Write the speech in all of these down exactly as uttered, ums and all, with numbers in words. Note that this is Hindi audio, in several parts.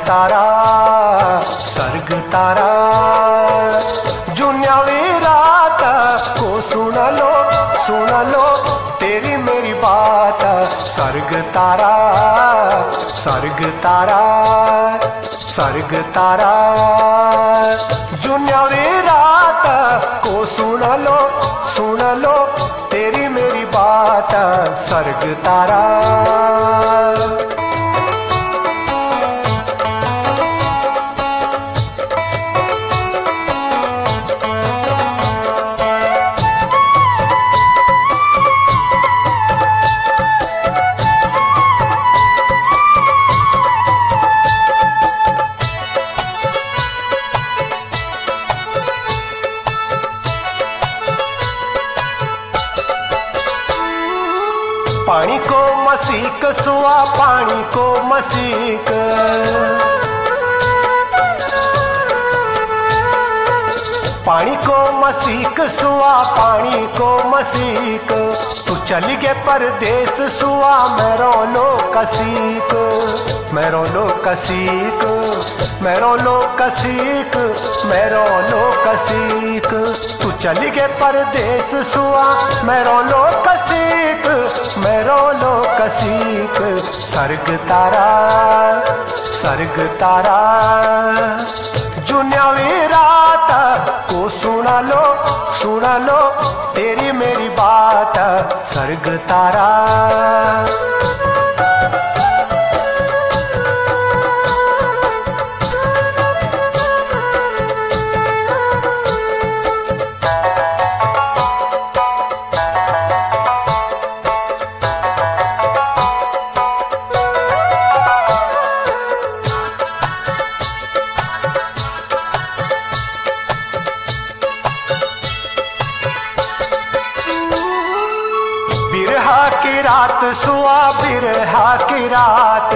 तारा सर्ग तारा जुन्यावी रात को सुन लो सुन लो तेरी मेरी बात। सर्ग तारा सर्ग तारा सर्ग तारा जुन्यावी रात को सुन लो सुन लो तेरी मेरी बात। सर्ग तारा पानी को मसीक सुआ पानी को मसीक पानी को मसीक सुआ पानी को मसीक तू चली गए परदेस सुआ मेरो लो कसीक मेरो लो कसीक मेरो लो कसीक मेरो लो कसीक तू चली गए परदेस सुआ मेरो लो कसीक मेरो लो कसीक। सर्ग तारा सर्ग तारा जुन्यावी रात को सुन लो सुन लो तेरी मेरी बात। सर्ग तारा बिरहा की रात सुआ बिरहा की रात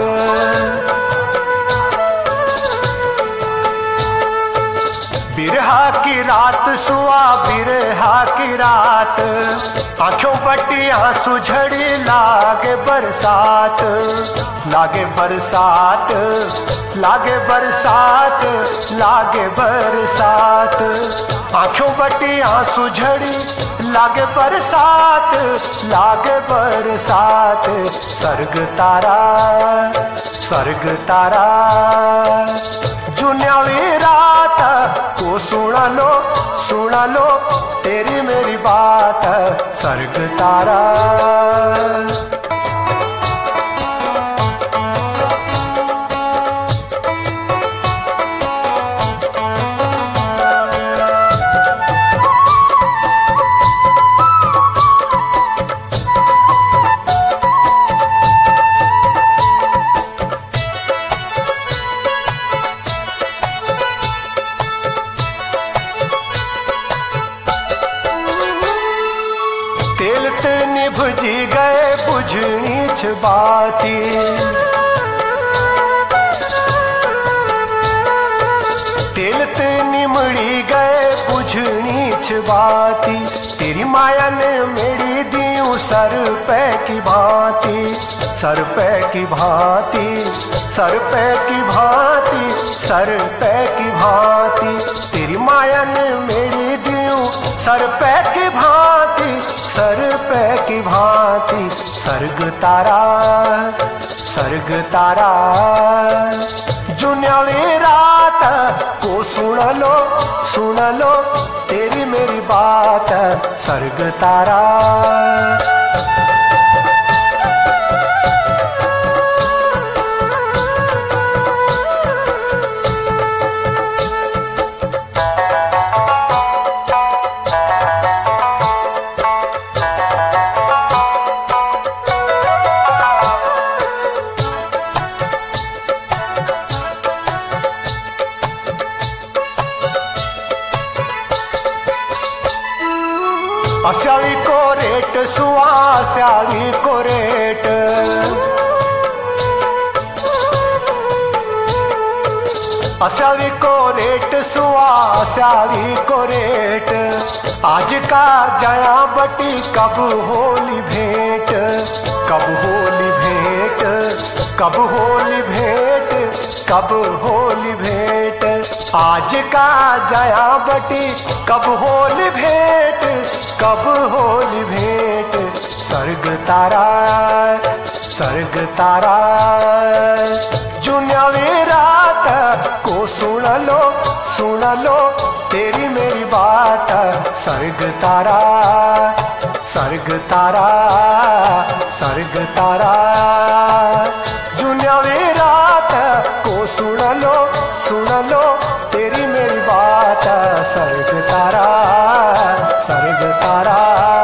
बिरहा की रात सुआ बिरहा की रात आंखों पट्टी आंसू झड़ी लागे बरसात लागे बरसात लागे बरसात लागे बरसात आंखों पट्टी आंसू झड़ी लागे बरसात लागे बरसात। सर्ग तारा सर्ग तारा जुन्यावी रात को सुन लो सुन लो तेरी मेरी बात। सर्ग तारा तेल ते निभजी गए बुझनी छबाती तेल ते निमड़ी गए बुझनी छबाती तेरी माया ने मेरी दी सर पे की भांति सर पे की भांति सर पे की भांति सर पे की भांति तेरी माया ने मेरी दी सर पे की भांति सर पे की भांति। सर्ग तारा सर्ग तारा जुन्यावी रात को सुन लो सुन लो तेरी मेरी बात। सर्ग तारा अस्यावी को रेट सुआ अस्यावी को रेट अस्यावी को रेट सुआ अस्यावी को रेट आज का जया बटी कब होली भेंट कब होली भेंट कब होली भेंट कब होली भेंट, आज का जया बटी कब होली भेंट, कब होली भेंट। सर्ग तारा सर्ग तारा जुन्यावी रात को सुन लो सुन लो तेरी मेरी बात। सर्ग तारा सर्ग तारा सर्ग तारा जुन्यावी रात को सुन लो सुन लो तेरी मेरी बात। सर्ग तारा सर्ग तारा